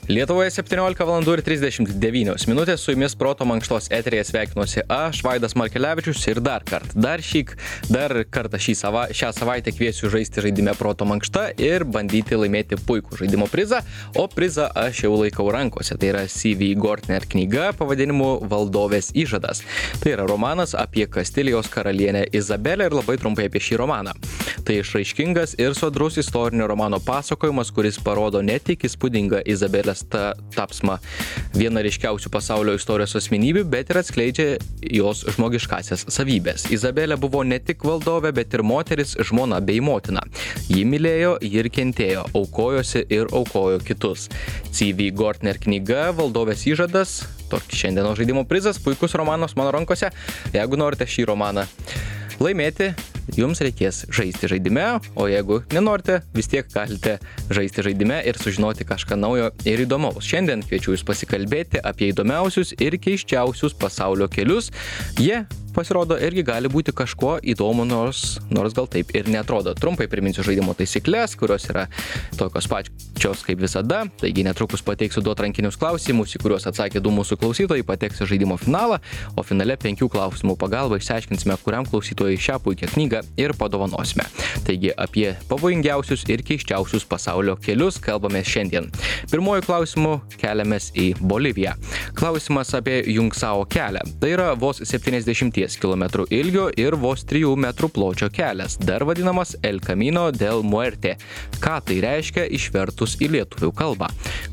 Lietuvoje 17:39 su jumis Proto mankštos eteryje sveikinuosi aš, Vaidas Markelevičius, ir dar kartą šią savaitę kviesiu žaisti žaidime Proto mankšta ir bandyti laimėti puikų žaidimo prizą, o prizą aš jau laikau rankose. Tai yra C.V. Gortner knyga pavadinimu Valdovės įžadas. Tai yra romanas apie Kastilijos karalienę Izabelę ir labai trumpai apie šį romaną. Tai išraiškingas ir sodrus istorinio romano pasakojimas, kuris parodo ne tik įspūdingą Izabelės tapsmą viena ryškiausių pasaulio istorijos asmenybių, bet ir atskleidžia jos žmogiškasias savybės. Izabelė buvo ne tik valdovė, bet ir moteris, žmona bei motina. Ji mylėjo, ji ir kentėjo, aukojosi ir aukojo kitus. C.V. Gortner knyga Valdovės įžadas, toks šiandienos žaidimo prizas, puikus romanas mano rankose. Jeigu norite šį romaną laimėti, jums reikės žaisti žaidime, o jeigu nenorite, vis tiek galite žaisti žaidime ir sužinoti kažką naujo ir įdomaus. Šiandien kviečiu jūs pasikalbėti apie įdomiausius ir keisčiausius pasaulio kelius. Jie pasirodo irgi gali būti kažkuo įdomu, nors gal taip ir neatrodo. Trumpai priminsiu žaidimo taisyklės, kurios yra tokios pačios kaip visada. Taigi netrukus pateiksiu du atrankinius klausimus, į kuriuos atsakė du mūsų klausytojai, pateks į žaidimo finalą, o finale 5 klausimų pagalba išsiaiškinsime, kuriam klausytojai šią puikią knygą ir padovanosime. Taigi apie pavojingiausius ir keisčiausius pasaulio kelius kalbame šiandien. Pirmuoju klausimu keliamės į Boliviją. Klausimas apie Jungsao kelią. Tai yra vos 70 km ilgio ir vos 3 metrų pločio kelias, dar vadinamas El Camino del Muerte. Ką tai reiškia išvertus į lietuvių kalbą?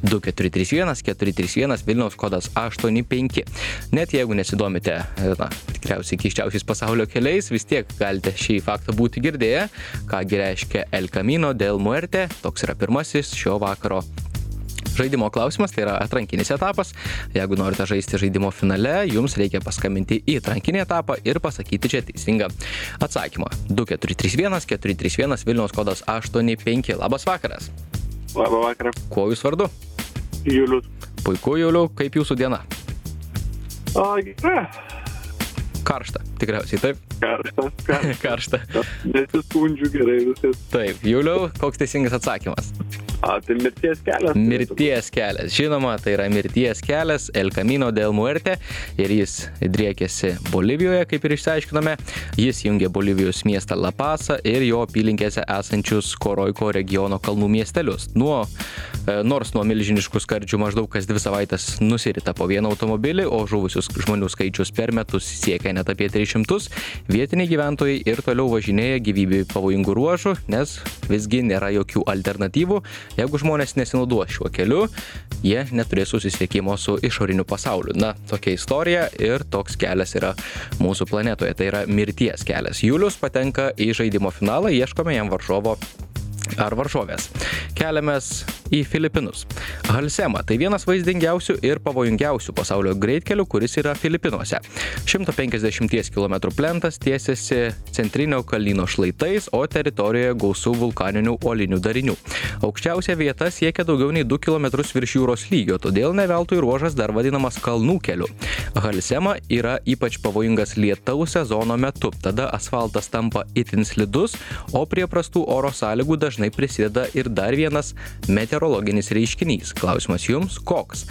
2431 Vilniaus kodas 85. Net jeigu nesidomite, tikriausiai keisčiausiais pasaulio keliais, vis tiek galite šį faktą būti girdėję. Kągi reiškia El Camino del Muerte? Toks yra pirmasis šio vakaro žaidimo klausimas, tai yra atrankinis etapas. Jeigu norite žaisti žaidimo finale, jums reikia paskambinti į atrankinį etapą ir pasakyti čia teisingą atsakymą. 2431 Vilniaus kodas 85. Labas vakaras. Labą vakarą. Kuo jūs vardu? Julius. Puiku, Juliu, kaip jūsų diena? Gerai. Karšta, tikriausiai, taip? Karšta. Nesiskundžiu, gerai viskas. Taip, Juliau, koks teisingas atsakymas? Tai mirties kelias. Mirties kelias. Žinoma, tai yra mirties kelias El Camino del Muerte ir jis driekiasi Bolivijoje, kaip ir išsiaiškinome. Jis jungia Bolivijos miestą La Pasą ir jo apylinkėse esančius Koroiko regiono kalnų miestelius. Nors nuo milžiniškų skardžių maždaug kas 2 savaitės nusirita po vieną automobilį, o žuvusius žmonių skaičius per metus siekia net apie 300, vietiniai gyventojai ir toliau važinėja gyvybei pavojingų ruožų, nes visgi nėra jokių alternatyvų. Jeigu žmonės nesinaudos šiuo keliu, jie neturės susisiekimo su išoriniu pasauliu. Tokia istorija ir toks kelias yra mūsų planetoje. Tai yra mirties kelias. Julius patenka į žaidimo finalą, ieškome jam varžovo ar varžovės. Keliamės į Filipinus. Halsema tai vienas vaizdingiausių ir pavojingiausių pasaulio greitkelių, kuris yra Filipinuose. 150 km plentas tiesiasi centrinio kalnyno šlaitais, o teritorijoje gausų vulkaninių uolinių darinių. Aukščiausia vieta siekia daugiau nei 2 km virš jūros lygio, todėl ne veltui ruožas dar vadinamas kalnų keliu. Halsema yra ypač pavojingas lietaus sezono metu, tada asfaltas tampa itin slidus, o prie prastų oro sąlygų dažnai prisideda ir dar vienas meteorologinis reiškinys. Klausimas jums koks?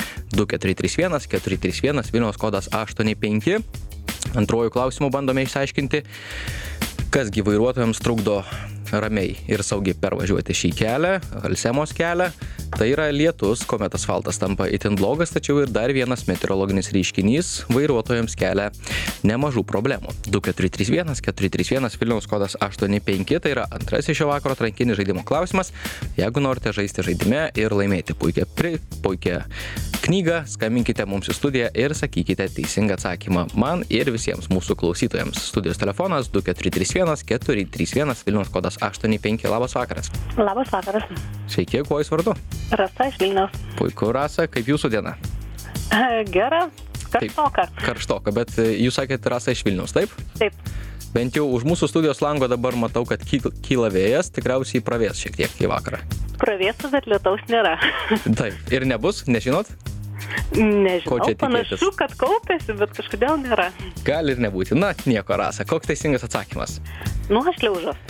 2431 Vilniaus kodas 85. Antruoju klausimu bandome išsiaiškinti, kasgi vairuotojams trukdo ramiai ir saugiai pervažiuoti šį kelią, Halsemos kelią. Tai yra lietus, kuomet asfaltas tampa itin blogas, tačiau ir dar vienas meteorologinis reiškinys vairuotojams kelia nemažų problemų. 2431 Vilniaus kodas 85, tai yra antrasis šio vakaro atrankinis žaidimo klausimas. Jeigu norite žaisti žaidime ir laimėti puikią knygą, skambinkite mums į studiją ir sakykite teisingą atsakymą man ir visiems mūsų klausytojams. Studijos telefonas 2431 431 Vilniaus kodas 85. Labas vakaras. Labas vakaras. Sveiki, kuo jūs vardu? Rasa iš Vilniaus. Puiku, Rasa, kaip jūsų diena? Gera, karštoka. Karštoka, bet jūs sakėte Rasa iš Vilniaus, taip? Taip. Bent jau už mūsų studijos lango dabar matau, kad kyla vėjas, tikriausiai pravės šiek tiek į vakarą. Pravėstų, bet lietaus nėra. Taip, ir nebus, nežinot? Nežinau, čia panašu, kad kaupėsi, bet kažkodėl nėra. Gali ir nebūti. Nieko, Rasa, koks teisingas atsakymas? Aš Šliaužas.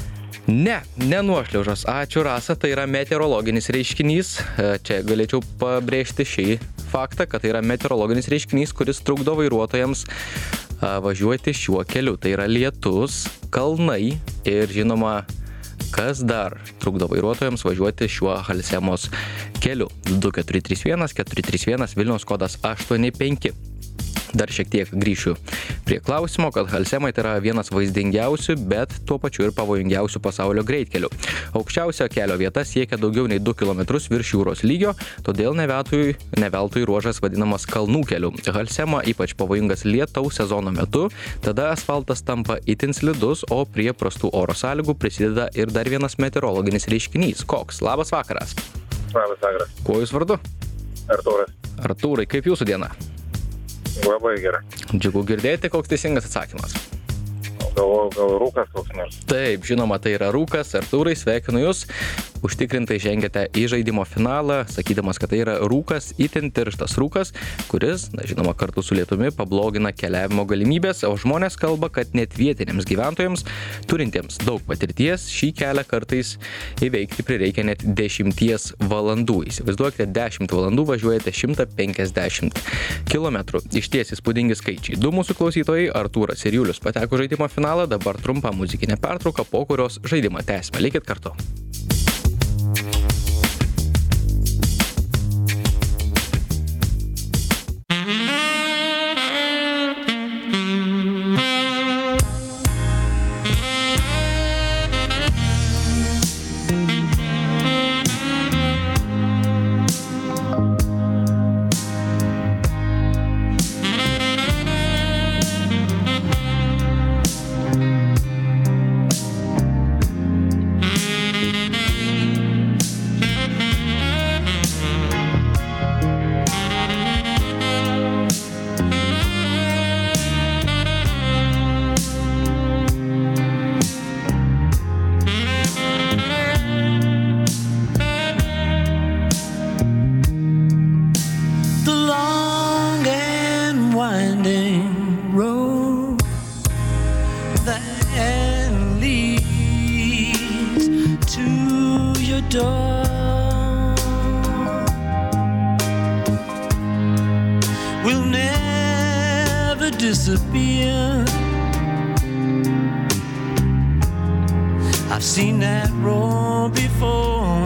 Ne nuošliaužos. Ačiū, Rasa, tai yra meteorologinis reiškinys. Čia galėčiau pabrėžti šį faktą, kad tai yra meteorologinis reiškinys, kuris trukdo vairuotojams važiuoti šiuo keliu. Tai yra lietus, kalnai ir žinoma, kas dar trukdo vairuotojams važiuoti šiuo Halsemos keliu. 2431 431 Vilniaus kodas 85. Dar šiek tiek grįšiu prie klausimo, kad Halsemai tai yra vienas vaizdingiausių, bet tuo pačiu ir pavojingiausių pasaulio greitkelių. Aukščiausia kelio vieta siekia daugiau nei 2 km virš jūros lygio, todėl ne veltui ruožas vadinamas kalnų keliu. Halsema ypač pavojingas lietaus sezono metu, tada asfaltas tampa itin slidus, o prie prastų oro sąlygų prisideda ir dar vienas meteorologinis reiškinys. Koks? Labas vakaras. Labas vakaras. Kuo jūs vardu? Artūras. Artūrai, kaip jūsų diena? Labai gerai. Džiugu girdėti, koks teisingas atsakymas. Gal rūkas koks nors. Taip, žinoma, tai yra rūkas. Artūrai, sveikinu jūs. Užtikrintai žengėte į žaidimo finalą, sakydamas, kad tai yra rūkas, itin tirštas rūkas, kuris, žinoma, kartu su lietumi pablogina keliavimo galimybės, o žmonės kalba, kad net vietiniams gyventojams, turintiems daug patirties, šį kelią kartais įveikti prireikia net 10 valandų. Įsivaizduokite, 10 valandų važiuojate 150 km. Išties įspūdingi skaičiai. Du mūsų klausytojai, Artūras ir Julius, pateko žaidimo finalą, dabar trumpa muzikinė pertrauka, po kurios žaidimą tęsime. Likit kartu. Will never disappear. I've seen that road before.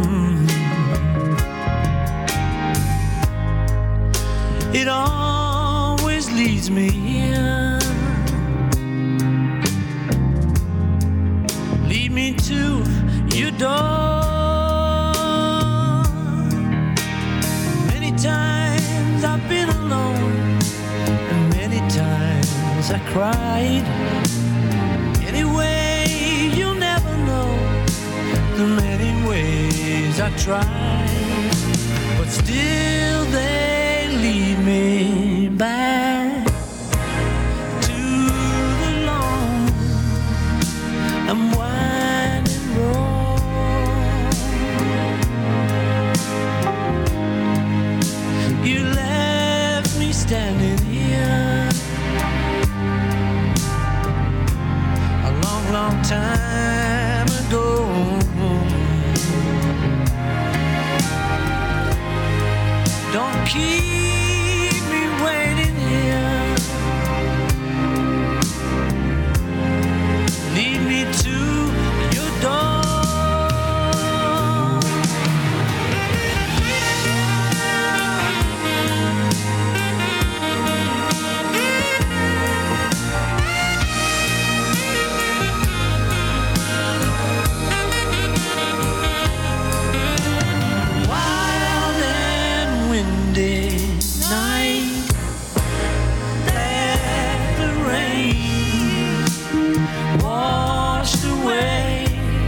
It always leads me here. Lead me to your door. Many times I've been alone, and many times I cried. Anyway, you'll never know the many ways I tried, but still they lead me back to the long and winding road. You left me standing here a long, long time ago. Don't keep me waiting here. Lead me to your door. Wild and windy night, let the rain washed away.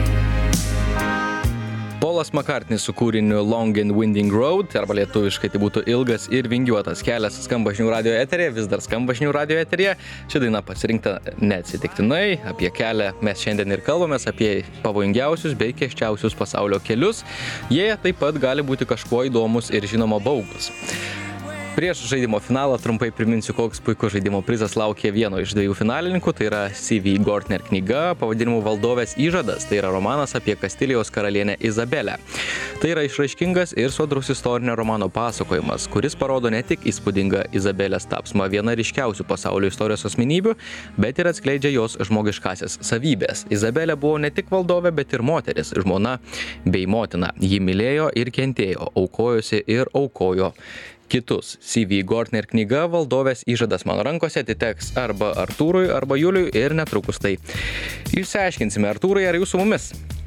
Polas McCartney su kūriniu Long and Winding Road, arba lietuviškai tai būtų ilgas ir vingiuotas kelias, skamba Žinių radijo eteryje, vis dar skamba Žinių radijo eteryje. Ši daina pasirinkta neatsitiktinai, apie kelią mes šiandien ir kalbamės, apie pavojingiausius bei keisčiausius pasaulio kelius. Jie taip pat gali būti kažkuo įdomus ir žinoma baugus. Prieš žaidimo finalą trumpai priminsiu, koks puikus žaidimo prizas laukia vieno iš dviejų finalininkų. Tai yra C.V. Gortner knyga pavadinimu Valdovės įžadas. Tai yra romanas apie Kastilijos karalienę Izabelę. Tai yra išraiškingas ir sodrus istorinio romano pasakojimas, kuris parodo ne tik įspūdingą Izabelės tapsmą viena ryškiausių pasaulio istorijos asmenybių, bet ir atskleidžia jos žmogiškasias savybės. Izabelė buvo ne tik valdovė, bet ir moteris, žmona bei motina. Ji mylėjo ir kentėjo, aukojosi ir aukojo kitus. C.V. Gortner knyga Valdovės įžadas mano rankose atiteks arba Artūrui, arba Juliui ir netrukus tai išsiaiškinsime. Artūrai, ar jūs su mumis?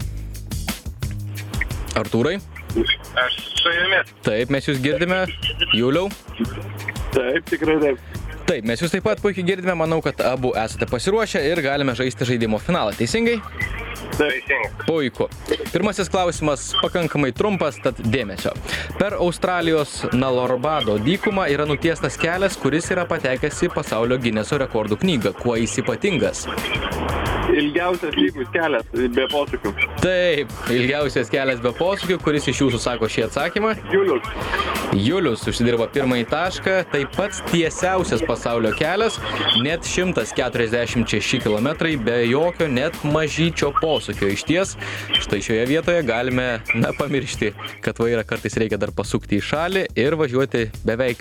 Artūrai? Aš su jumis. Taip, mes jūs girdime. Juliau? Taip, tikrai taip. Taip, mes jūs taip pat puikiai girdime. Manau, kad abu esate pasiruošę ir galime žaisti žaidimo finalą. Teisingai? Teisingai. Puiku. Pirmasis klausimas pakankamai trumpas, tad dėmesio. Per Australijos Nalorbado dykumą yra nutiestas kelias, kuris yra patekęs į pasaulio Gineso rekordų knygą. Kuo jis ypatingas? Ilgiausias lygus kelias be posūkių. Taip, ilgiausias kelias be posūkių. Kuris iš jūsų sako šį atsakymą? Julius. Julius užsidirba pirmąjį tašką. Tai pats tiesiausias pasaulio kelias, net 146 km be jokio net mažyčio posūkio. Išties, štai šioje vietoje galime pamiršti, kad vairą kartais reikia dar pasukti į šalį ir važiuoti beveik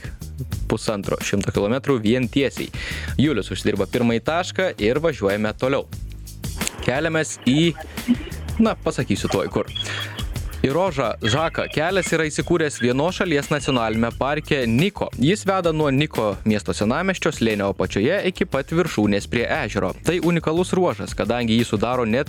150 km vien tiesiai. Julius užsidirba pirmąjį tašką ir važiuojame toliau. Keliamės į, pasakysiu tuoj kur. Į Rožą Žaką kelias yra įsikūręs vienos šalies nacionalinėme parke Niko. Jis veda nuo Niko miesto senamiesčio slėnio apačioje iki pat viršūnės prie ežero. Tai unikalus ruožas, kadangi jį sudaro net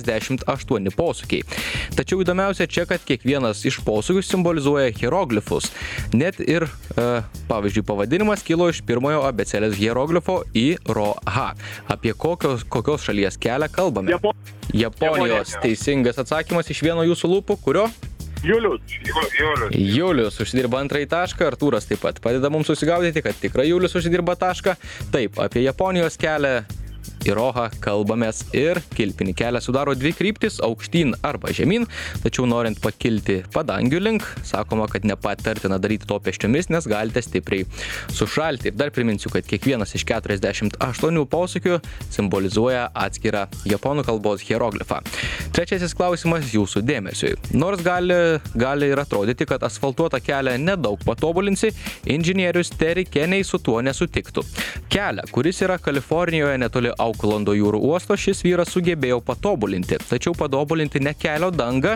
48 posūkiai. Tačiau įdomiausia čia, kad kiekvienas iš posūkių simbolizuoja hieroglifus. Net ir, pavyzdžiui, pavadinimas kilo iš pirmojo abėcėlės hieroglifo I, Ro, H. Apie kokios šalies kelią kalbame? Japonijos. Teisingas atsakymas iš vieno jūsų lūpų. Kurio? Julius. Julius užsidirba antrąjį tašką. Artūras taip pat padeda mums susigaudyti, kad tikrai Julius užsidirba tašką. Taip, apie Japonijos kelią į Rohą kalbamės ir kilpinį kelią sudaro dvi kryptis – aukštyn arba žemyn, tačiau norint pakilti padangių link, sakoma, kad nepatartina daryti to pėsčiomis, nes galite stipriai sušalti. Ir dar priminsiu, kad kiekvienas iš 48 posūkių simbolizuoja atskirą japonų kalbos hieroglifą. Trečiasis klausimas jūsų dėmesiui. Nors gali ir atrodyti, kad asfaltuotą kelią nedaug patobulinsi, inžinierius Terry Kenney su tuo nesutiktų. Kelią, kuris yra Kalifornijoje netoli Auklando jūrų uosto, šis vyras sugebėjo patobulinti. Tačiau patobulinti ne kelio dangą,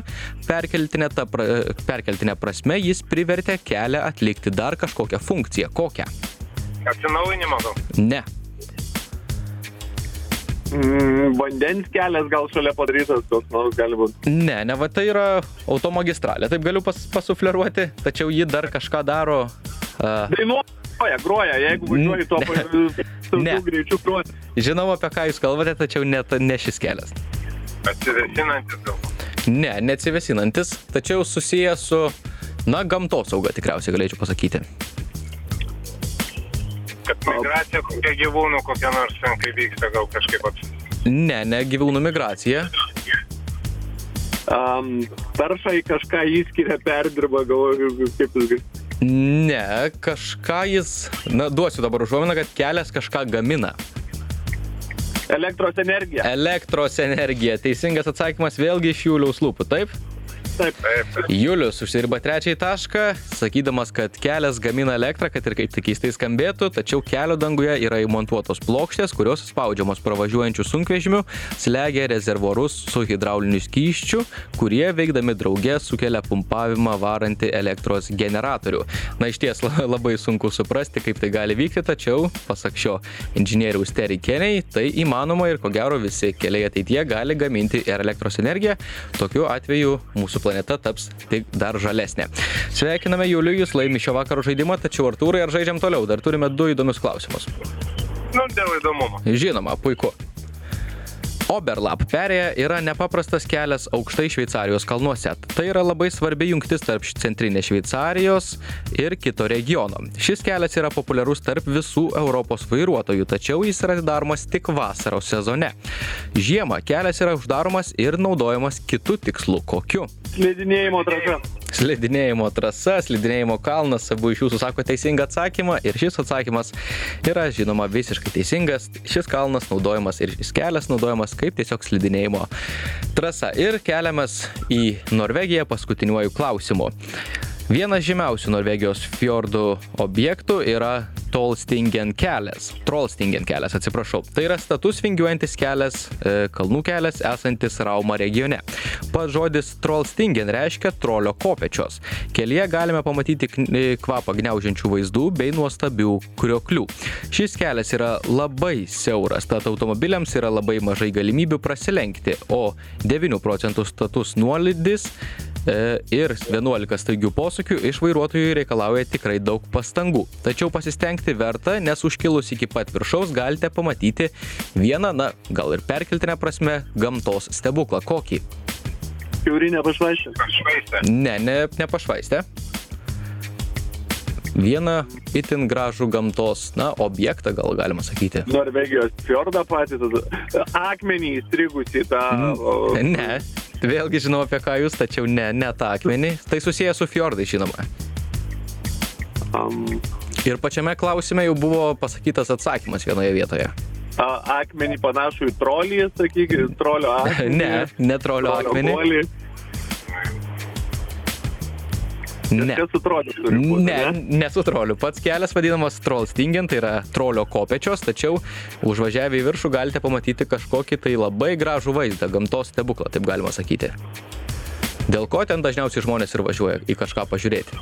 perkeltinė prasme jis privertė kelią atlikti dar kažkokią funkciją. Kokią? Atsinaujinimo gal? Ne. Vandens kelias gal šalia padarytas, koks nors gali būti. Ne, tai yra automagistralė. Taip galiu pasufleruoti, tačiau ji dar kažką daro. Groja, jeigu važiuoji tuo greičiu groja. Žinau, apie ką jūs kalbate, tačiau ne šis kelias. Atsivesinantis gal? Ne, neatsivesinantis, tačiau susijęs su, gamtosauga tikriausiai galėčiau pasakyti. Kad migracija kokia gyvūnų, kokia nors, kai vyksta gal kažkaip Ne gyvūnų migracija. Taršai kažką įskiria, perdirba, galvoju, kaip jis. Ne, kažką jis, duosiu dabar užuominą, kad kelias kažką gamina. Elektros energija. Elektros energija. Teisingas atsakymas vėlgi iš Juliaus lūpų, taip? Taip. Julius užsidirba trečiąjį tašką, sakydamas, kad kelias gamina elektrą, kad ir kaip tik keistai skambėtų, tačiau kelio danguje yra įmontuotos plokštės, kurios spaudžiamos pravažiuojančių sunkvežimių, slegia rezervuarus su hidrauliniu skysčiu, kurie veikdami drauge sukelia pumpavimą varantį elektros generatorių. Išties labai sunku suprasti, kaip tai gali vykti, tačiau, pasak šio inžinieriaus Terry Kenney, tai įmanoma ir ko gero visi keliai ateityje gali gaminti ir elektros energiją. Tokiu atveju mūsų planeta taps tik dar žalesnė. Sveikiname Julių, jūs laimi šio vakaro žaidimą, tačiau Artūrai, ar žaidžiam toliau? Dar turime 2 įdomius klausimus. Dėl įdomumo. Žinoma, puiku. Oberlap perėja yra nepaprastas kelias aukštai Šveicarijos kalnuose. Tai yra labai svarbi jungtis tarp centrinės Šveicarijos ir kito regiono. Šis kelias yra populiarus tarp visų Europos vairuotojų, tačiau jis yra atidaromas tik vasaros sezone. Žiemą kelias yra uždaromas ir naudojamas kitų tikslų. Kokiu? Slidinėjimo trasa. Slidinėjimo trasa, slidinėjimo kalnas, abu iš jūsų sako teisingą atsakymą ir šis atsakymas yra žinoma visiškai teisingas. Šis kalnas naudojamas ir šis kelias naudojamas kaip tiesiog slidinėjimo trasa. Ir keliamas į Norvegiją paskutiniuoju klausimu. Vienas žymiausių Norvegijos fjordų objektų yra Trollstigen kelias, atsiprašau. Tai yra status vingiuojantis kelias, kalnų kelias esantis Rauma regione. Pats žodis Trollstigen reiškia trolio kopėčios. Kelyje galime pamatyti kvapą gniaužiančių vaizdų bei nuostabių krioklių. Šis kelias yra labai siauras, tad automobiliams yra labai mažai galimybių prasilenkti, o 9% status nuolydis ir 11 staigių posūkių iš vairuotojų reikalauja tikrai daug pastangų. Tačiau pasistengti verta, nes užkilus iki pat viršaus galite pamatyti vieną, gal ir perkeltinę prasme, gamtos stebuklą. Kokį? Šiaurinė pašvaistė. Pašvaistė. Ne pašvaistė. Vieną itin gražų gamtos, objektą gal galima sakyti. Norvegijos fjordą patį, akmenį įstrigusį tą... Ne, vėlgi žinau apie ką jūs, tačiau ne tą akmenį. Tai susijęs su fjordai, žinoma. Ir pačiame klausime jau buvo pasakytas atsakymas vienoje vietoje. Akmenį panašų į trolį, sakykime, trolio akmenį. Ne trolio akmenį. Molį. Ne. Su troliu turi būti, ne su troliu. Pats kelias vadinamas Trollstigen, tai yra trolio kopėčios, tačiau užvažiavę į viršų galite pamatyti kažkokį tai labai gražų vaizdą, gamtos stebuklą, taip galima sakyti. Dėl ko ten dažniausiai žmonės ir važiuoja į kažką pažiūrėti?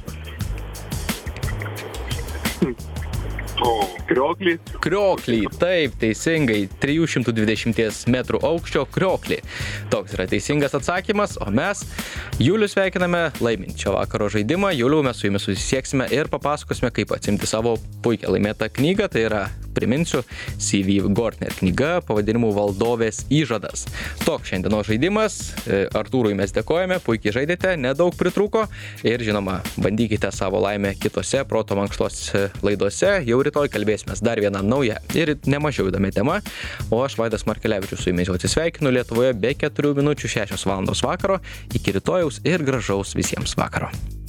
Krioklį. Krioklį, taip, teisingai, 320 metrų aukščio krioklį. Toks yra teisingas atsakymas, o mes Julių sveikiname laimint šio vakaro žaidimą. Julių, mes su jumis susisieksime ir papasakosime, kaip atsimti savo puikią laimėtą knygą. Tai yra, priminsiu, C.V. Gortner knyga pavadinimu Valdovės įžadas. Toks šiandienos žaidimas. Artūrui mes dėkojame, puikiai žaidėte, nedaug pritrūko ir žinoma, bandykite savo laimę kitose Proto mankštos laidose. Jau rytoj kalbėsime dar vieną naują ir nemažiau įdomią temą. O aš Vaidas Markelevičius su jumis jau atsisveikinu Lietuvoje be 4 minučių 6 valandos vakaro. Iki rytojaus ir gražaus visiems vakaro.